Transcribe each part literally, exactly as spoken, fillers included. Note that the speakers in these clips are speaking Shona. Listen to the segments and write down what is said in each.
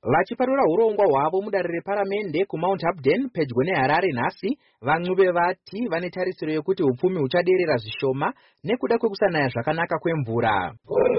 Vachiparura urongwa hwavo mudare reparamende kuMount Upden pedyo neHarare nhasi, vaNcube vati vane tarisiro yekuti upfumi huchaderera zvishoma nekuda kwekusanaya zvakanaka kwemvura.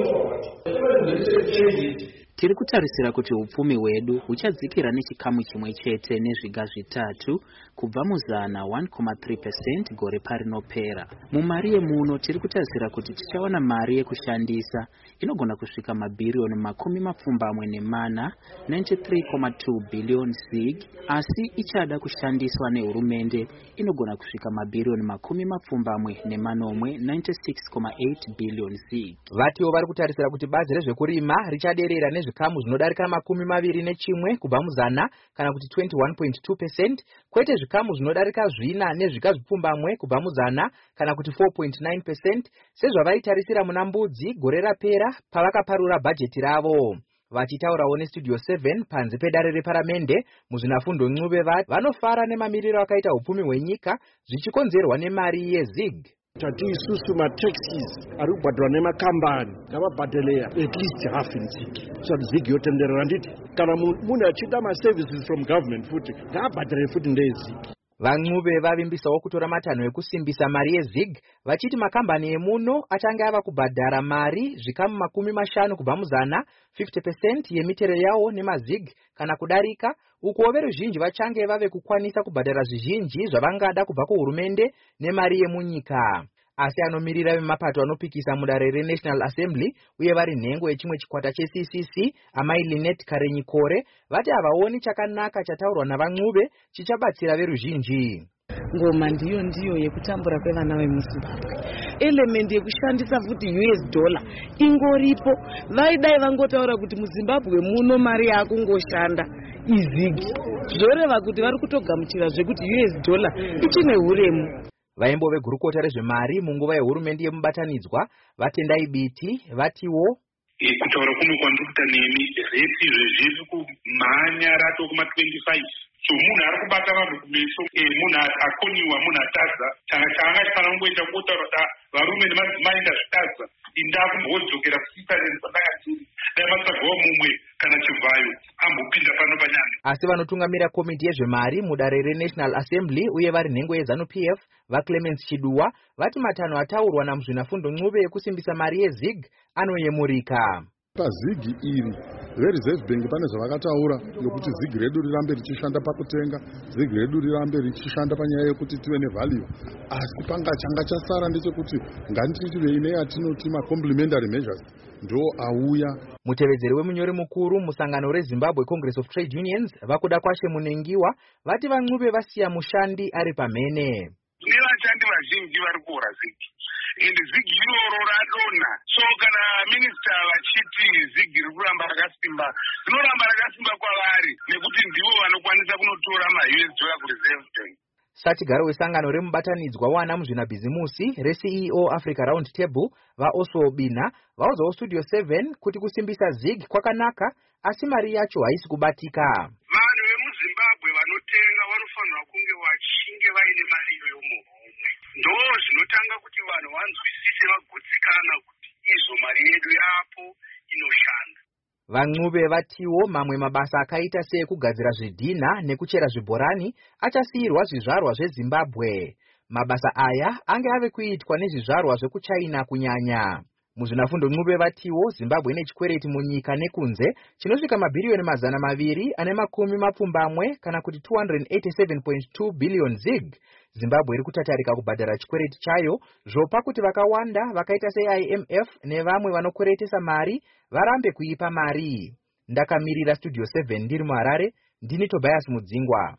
Tiri kutarisira kuti upfumi hwedu huchadzikira nechikamu chimwe chete nezviga zvitatu kubva muzana one comma three percent gore parinopera. Mumari yemuno tiri kutarisira kuti tichawana mari yekushandisa inogona kusvika mabhiriyoni makumi mapfumbamwe nemana ninety-three comma two billion zig, asi ichada kushandiswa nehurumende inogona kusvika mabhiriyoni makumi mapfumbamwe nemanomwe ninety-six comma eight billion zig. Vatiwo vari kutarisira kuti bazi rezvekurima richaderera nezvikamu zvinodarika makumi maviri nechimwe kubva muzana kana kuti twenty-one point two percent, kwete zvikamu zvinodarika zvina nezvika zvipfumbamwe kubva muzana kana kuti four point nine percent, sezvavaitarisira muna mbudzi gore rapera pavakaparura bhajeti ravo. Vachitaurawo neStudio seven panze pedare reparamende, muzvinafundo Ncube vati vanofara nemamiriro akaita upfumi hwenyika zvichikonzerwa nemari yezig. Tati isusu mataxis ari kubhadharwa nemakambani ngavabhadheleya at least half in zig, so zig yotenderera. Nditi kana munhu achida maservices from government futi ngavabhadhare futi ndezig. VaNcube vavimbisawo kutora matanho ekusimbisa mari yezig, vachiti makambani emuno achange ava kubhadhara mari zvikamu makumi mashanu kubva muzana, fifty percent yemitero yawo nemazig kana kudarika, uko veruzhinji vachange vave kukwanisa kubhadhara zvizhinji zvavangada kubva kuhurumende nemari yemunyika. Asi anomirira vemapato anopikisa mudare reNational Assembly uye vari nhengo yechimwe chikwata cheC C C, amai Linet Karenyikore, vati havaoni chakanaka chataurwa navaNcube chichabatsira veruzhinji. Ngoma ndiyo ndiyo yekutambura kwevana vemuZimbabwe. Element yekushandisa futi U S dollar ingoripo. Vaidai vangotaura kuti muZimbabwe muno mari yakungoshanda izigi. Zvoreva kuti vari kutogamuchira zvekuti U S dollar ichine huremu. Vaimbo vegurukota rezvemari munguva yehurumende yemubatanidzwa vatendai biti vatiwo kutaura kuno kwandiri kuita nemi reti zvezviri kumhanya rato kuma twenty-five. So munhu ari kubata vanhu kumeso, munhu akoniwa, munhu atadza, changa changa chifanira kungoita kutaura kuti varume nemadzimai ndazvitadza, indaa kumbodzokera kusisareni pandakatiri dai matsvagawo mumwe kana chivhayo ambopinda pano panyana. Asi vanotungamira komiti yezvemari mudare reNational Assembly uye vari nhengo yeZANU-P F vaClemens Chiduwa vati matanho ataurwa namuzvinafundo Ncube ekusimbisa mari yezig anoyemurika. Pazigi iri veReserve Bank pane zvavakataura yokuti zigi redu rirambe richishanda pakutenga, zigi redu rirambe richishanda panyaya yekuti tive nevalue, asi panga changa chasara ndechekuti ngatitivei neyatinoti macomplementary measures ndo auya. Mutevedzeri wemunyori mukuru musangano reZimbabwe Congress of Trade Unions vakuda kwashe munengiwa vati vaNcube vasiya mushandi ari pamhene. Tine vashandi vazhinji vari kuora zigi ende zigi iroro radonha, so kana minista vachiti zigi riri kuramba rakasimba, rinoramba rakasimba kwavari nekuti ndivo vanokwanisa kunotora ma-U S dollar kuReserve Bank. Satigaro wesangano remubatanidzwa wana muzvinabhizimusi reC E O Africa Round Table vaOswo Bina vaudzawo Studio seven kuti kusimbisa zig kwakanaka, asi mari yacho haisi kubatika. Vanhu vemuZimbabwe vanotenga vanofanira kunge vachinge vaine mari yomuhomwe, ndo zvinotanga kuti vanhu vanzwisise vagutsikana kuti izvo mari yedu yapo inoshanda. VaNcube vatiwo mamwe mabasa akaita seekugadzira zvidhina nekuchera zvibhorani achasiyirwa zvizvarwa zveZimbabwe. Mabasa aya ange ave kuitwa nezvizvarwa zvekuChina kunyanya. Muzvinafundo Ncube vatiwo Zimbabwe ine chikwereti munyika nekunze chinosvika mabhiriyoni mazana maviri ane makumi mapfumbamwe kana kuti two hundred eighty-seven point two billion zig. Zimbabwe iri kutatarika kubhadhara chikwereti chayo zvopa kuti vakawanda vakaita se I M F nevamwe vanokweretesa mari varambe kuipa mari. Ndakamirira Studio seven ndiri muHarare, ndini Tobias Mudzingwa.